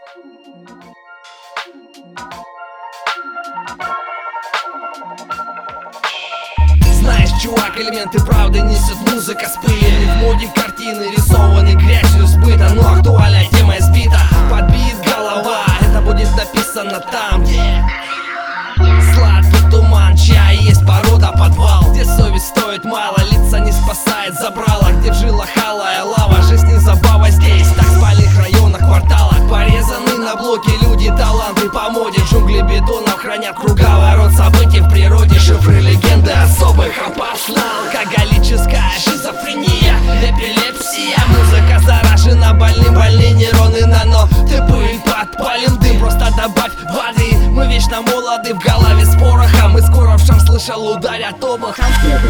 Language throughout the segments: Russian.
Знаешь, чувак, элементы правды несет музыка с пыли. В моде картины рисованы грязью сбыта, но актуальная тема избита. Подбит голова, это будет написано там, где сладкий туман, чай, есть порода подвал, где совесть стоит мало, лица не спасает забрала, где в жилах алая лава, жизнь не забава здесь. Так в спальных районах, кварталах порезаны на блоки люди, таланты по моде. Джунгли бетонов хранят круговорот событий в природе, шифры легенды особых опасна. Алкоголическая шизофрения, эпилепсия, музыка заражена больным, больные нейроны нано. Ты пыль, подпален дым, просто добавь воды. Мы вечно молоды, в голове с порохом, и скоро в шам слышал ударят обухом.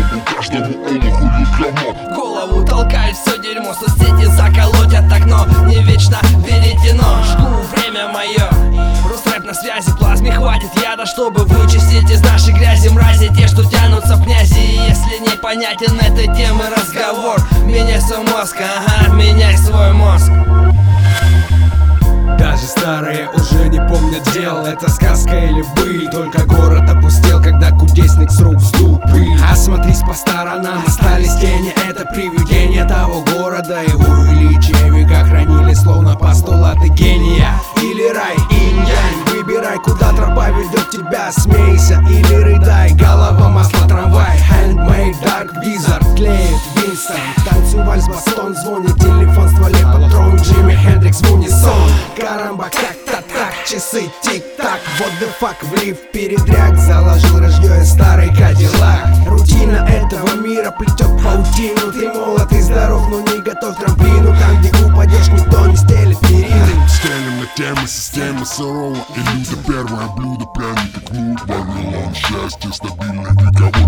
Голову толкает все дерьмо, соседи заколотят окно. Не вечно веретено, жду время мое. Русрэп на связи, плазме хватит яда, чтобы вычистить из нашей грязи мрази, те, что тянутся в князи. И если непонятен этой темы разговор, меняй свой мозг, ага, меняй свой мозг. Даже старые уже не помнят дел, это сказка или быль. Только город опустел, когда кудесник с рук сдул пыль. Осмотрись по сторонам, остались тени, это привидение того города. Его величие века хранили словно постулаты гения. Или рай, инь-янь, выбирай, куда тропа ведет тебя. Смейся или рыдай, голова масла трамвай. Handmade Dark Wizard, клеит Винстон. Танцуй вальс, бастон, звонит телефон, стволе патрон. Джимми Хендрикс в унисон. Карамба, как-то так, часы тик-так. Вот the fuck, влив передряг, заложил рождёй старый кадиллак. Рутина этого мира плетет паутину. Ты молод и здоров, но не готов к трамплину. Там, где упадешь, никто не стелит перину. Стелим на темы системы сурова. И люто первое блюдо, пряник и кнут. Вавилон, счастье стабильно, никого